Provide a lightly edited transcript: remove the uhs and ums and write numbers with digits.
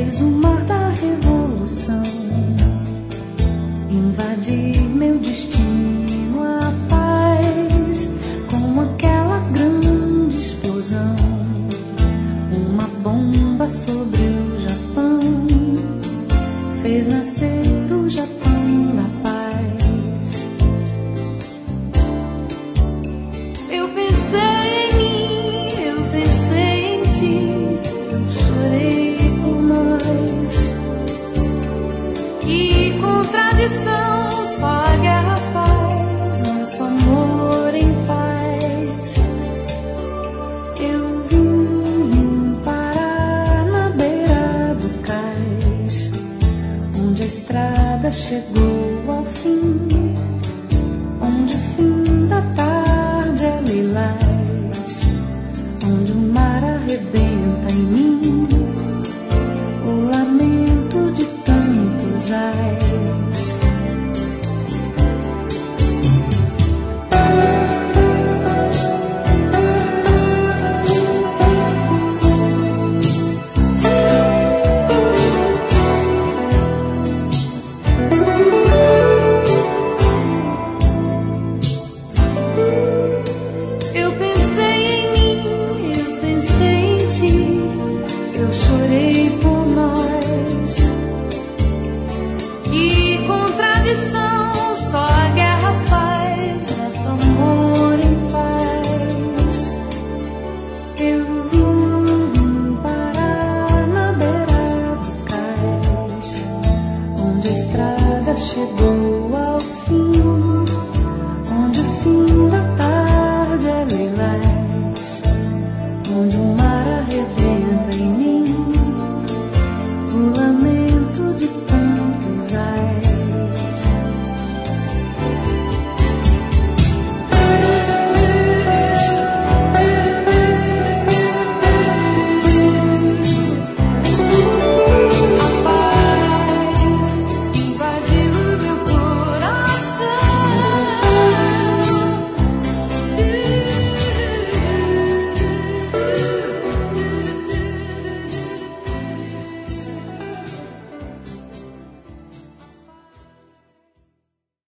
fez o mar da revolução invadir meu destino, a paz, com aquela grande explosão, uma bomba sobre o Japão, fez nascer o Japão da paz. Eu pensei em mim, eu pensei em ti, eu chorei por nós. Que contradição, só a guerra faz nosso amor em paz. Eu vim parar na beira do cais, onde a estrada chegou.